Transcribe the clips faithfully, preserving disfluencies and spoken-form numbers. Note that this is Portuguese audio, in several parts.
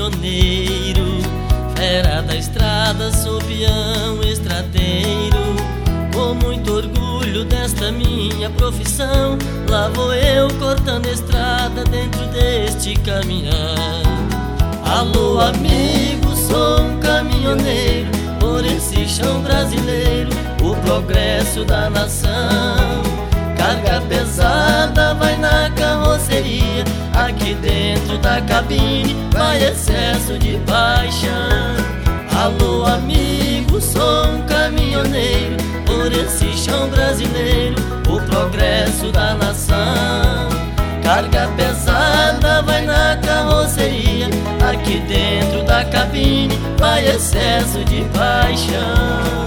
caminhoneiro, fera da estrada, sou peão estradeiro. Com muito orgulho desta minha profissão, lá vou eu cortando estrada dentro deste caminhão. Alô amigo, sou um caminhoneiro, por esse chão brasileiro, o progresso da nação. Carga pesada vai na carroceria, aqui dentro da cabine vai excesso de paixão. Alô amigo, sou um caminhoneiro, por esse chão brasileiro, o progresso da nação. Carga pesada vai na carroceria, aqui dentro da cabine vai excesso de paixão.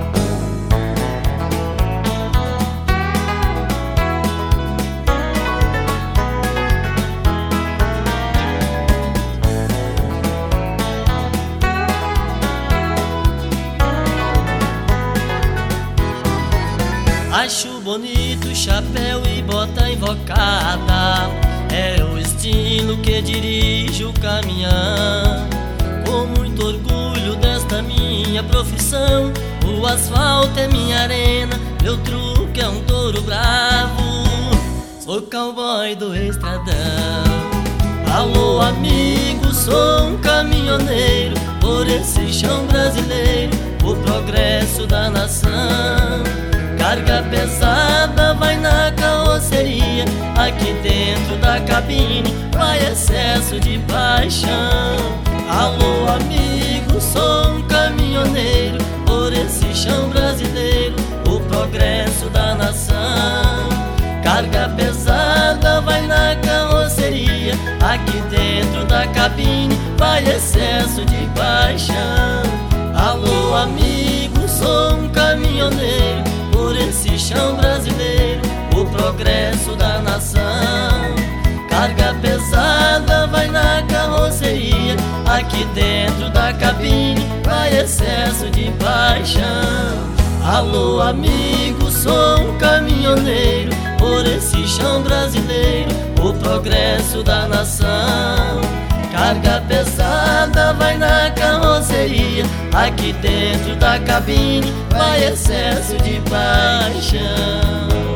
Acho bonito chapéu e bota invocada, é o estilo que dirige o caminhão. Com muito orgulho desta minha profissão, o asfalto é minha arena, meu truque é um touro bravo, sou cowboy do estradão. Alô amigo, sou um caminhoneiro, por esse chão brasileiro, o progresso da nação. Carga pesada vai na carroceria, aqui dentro da cabine vai excesso de paixão. Alô amigo, sou um caminhoneiro, por esse chão brasileiro, o progresso da nação. Carga pesada vai na carroceria, aqui dentro da cabine vai excesso de paixão. Alô amigo, sou um caminhoneiro, por esse chão brasileiro, o progresso da nação. Carga pesada vai na carroceria, aqui dentro da cabine vai excesso de paixão. Alô amigo, sou um caminhoneiro, por esse chão brasileiro, o progresso da nação. Carga pesada vai na carroceria, aqui dentro da cabine vai excesso de paixão.